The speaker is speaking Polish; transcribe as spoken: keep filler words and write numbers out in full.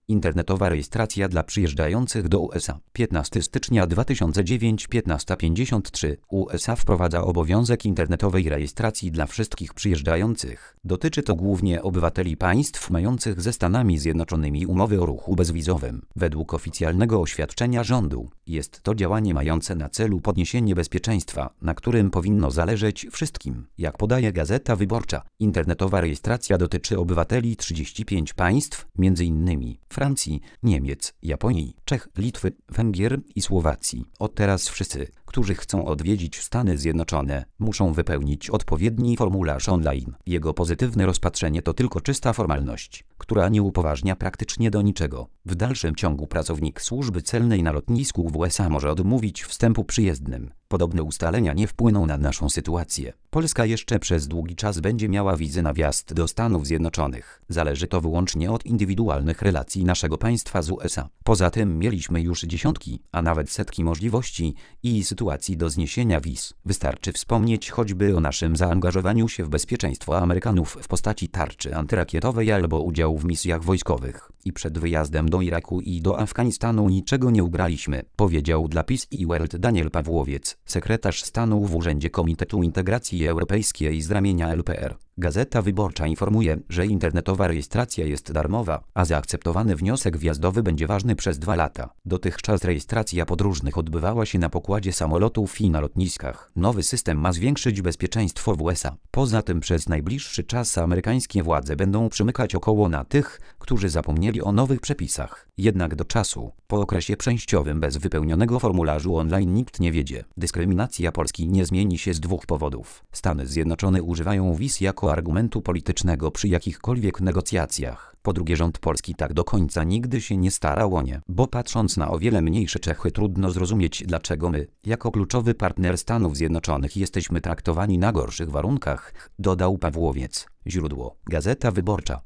Internetowa rejestracja dla przyjeżdżających do U S A. piętnastego stycznia dwa tysiące dziewiątego, piętnasta pięćdziesiąt trzy. U S A wprowadza obowiązek internetowej rejestracji dla wszystkich przyjeżdżających. Dotyczy to głównie obywateli państw mających ze Stanami Zjednoczonymi umowy o ruchu bezwizowym. Według oficjalnego oświadczenia rządu jest to działanie mające na celu podniesienie bezpieczeństwa, na którym powinno zależeć wszystkim. Jak podaje Gazeta Wyborcza, internetowa rejestracja dotyczy obywateli trzydziestu pięciu państw, między innymi Francji, Niemiec, Japonii, Czech, Litwy, Węgier i Słowacji. Od teraz wszyscy, którzy chcą odwiedzić Stany Zjednoczone, muszą wypełnić odpowiedni formularz online. Jego pozytywne rozpatrzenie to tylko czysta formalność, która nie upoważnia praktycznie do niczego. W dalszym ciągu pracownik służby celnej na lotnisku w U S A może odmówić wstępu przyjezdnym. Podobne ustalenia nie wpłyną na naszą sytuację. Polska jeszcze przez długi czas będzie miała wizy na wjazd do Stanów Zjednoczonych. Zależy to wyłącznie od indywidualnych relacji naszego państwa z U S A. Poza tym mieliśmy już dziesiątki, a nawet setki możliwości i sytuacji do zniesienia wiz. Wystarczy wspomnieć choćby o naszym zaangażowaniu się w bezpieczeństwo Amerykanów w postaci tarczy antyrakietowej albo udziału w misjach wojskowych. I przed wyjazdem do Iraku i do Afganistanu niczego nie ugraliśmy, powiedział dla Peace i World Daniel Pawłowiec, sekretarz stanu w Urzędzie Komitetu Integracji Europejskiej z ramienia L P R. Gazeta Wyborcza informuje, że internetowa rejestracja jest darmowa, a zaakceptowany wniosek wjazdowy będzie ważny przez dwa lata. Dotychczas rejestracja podróżnych odbywała się na pokładzie samolotów i na lotniskach. Nowy system ma zwiększyć bezpieczeństwo w U S A. Poza tym przez najbliższy czas amerykańskie władze będą przymykać około na tych, którzy zapomnieli o nowych przepisach. Jednak do czasu, po okresie przejściowym bez wypełnionego formularzu online nikt nie wiedzie. Dyskryminacja Polski nie zmieni się z dwóch powodów. Stany Zjednoczone używają wiz jako argumentu politycznego przy jakichkolwiek negocjacjach. Po drugie, rząd polski tak do końca nigdy się nie starał o nie, bo patrząc na o wiele mniejsze Czechy trudno zrozumieć, dlaczego my, jako kluczowy partner Stanów Zjednoczonych, jesteśmy traktowani na gorszych warunkach, dodał Pawłowiec. Źródło: Gazeta Wyborcza.